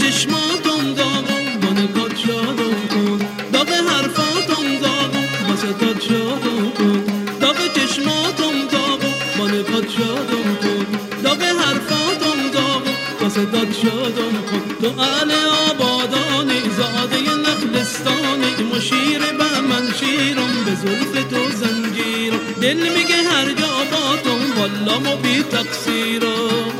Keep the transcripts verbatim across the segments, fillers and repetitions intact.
چشماتم داغم با نگات شادم کن، داغ حرفاتم داغم با صدات شادم کن، داغ چشماتم داغم با نگات شادم کن، داغ حرفاتم داغم با صدات شادم کن. تو اهل آبادانی زاده نخلستانی، مشیر به من شیرم به زلف تو زنجیرم، دل میگه هر جا باتم والا ما بی تقصیرم.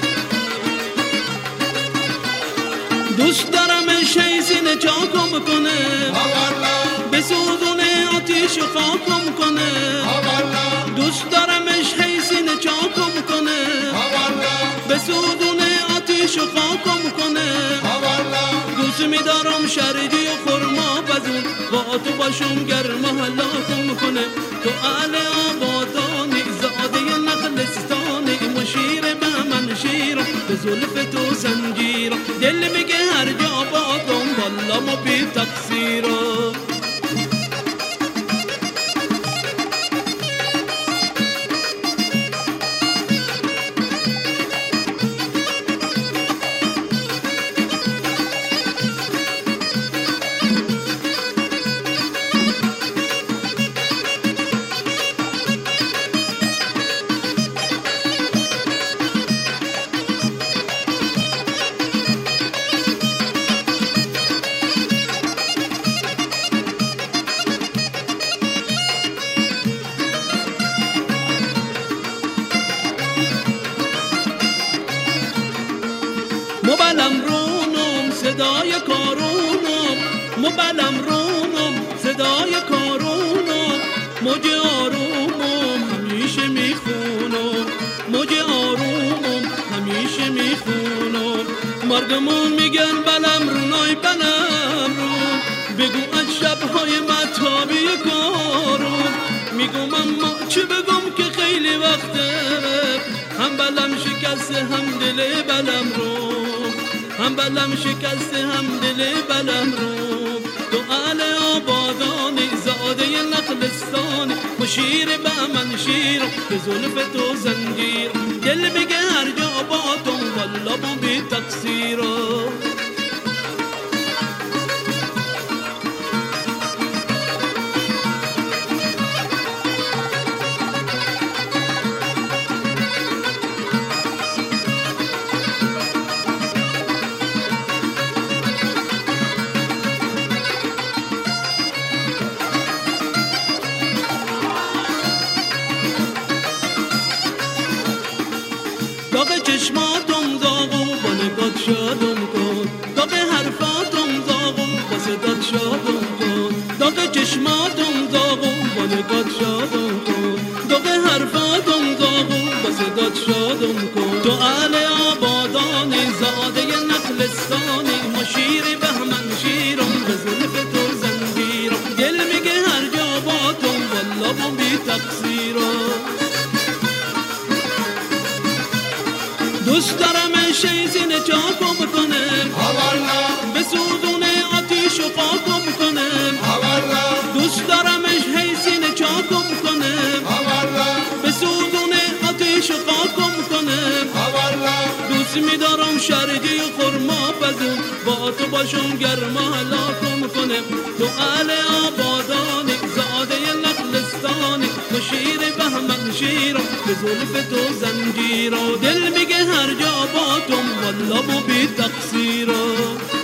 دوست دارم شیزین چاکم کنه، بسوزونه آتیش و خاکم کنه. دوست دارم شیزین چاکم کنه، بسوزونه آتیش و خاکم کنه. دوست میدارم شرجی و خورما پزون، با تو باشم گرم حلاکم کنه. تو اهل آبادانی زاده نخلستانی، مشیر به من شیرم به زلف تو زنجیرم، دل میگه هر جا باتم والا ما بی تقصیرم. مبلم رونم صدای کارونم، مبلم رونم صدای کارونم، موج آرومم همیشه میخونم، موج آرومم همیشه میخونم. مردمون میگن بلم رونای بلم رون، بگو از شبهای مطابی کارون. میگم اما چه بگم که خیلی وقته، هم بلم شکسته هم دل بلم رو، هم بلم شکسته هم دل بلم رو. تو اهل آبادانی زاده نخلستانی، مشیر به من شیرم به زلف تو زنجیرم، دل بگه هر جا باتم والا با بی تقصیرم. داغ چشماتم داغم با نگات شادم کن، داغ حرفاتم داغم با صدات شادم کن، داغ چشماتم داغم با نگات شادم کن، داغ حرفاتم داغم با صدات شادم کن. تو اهل آبادانی زاده نخلستانی، مشیر به من شیرم به زلف تو زنجیرم، دل میگه هر جا باتم والا با بی تقصیرم. دوست دارم شیزین چاکم کنم، بسوزونه آتیش و خاکم کنم. دوست دارم شیزین چاکم کنم، بسوزونه آتیش و خاکم کنم. دوست میدارم شرجی و خورما پزون، با تو باشم گرم حلاکم کنم. تو اهل آبادانی زاده نخلستانی، مشیر به من شیرم به زلف تو زنجیرم، دل میگه هر جا باتم والا با بی تقصیرم.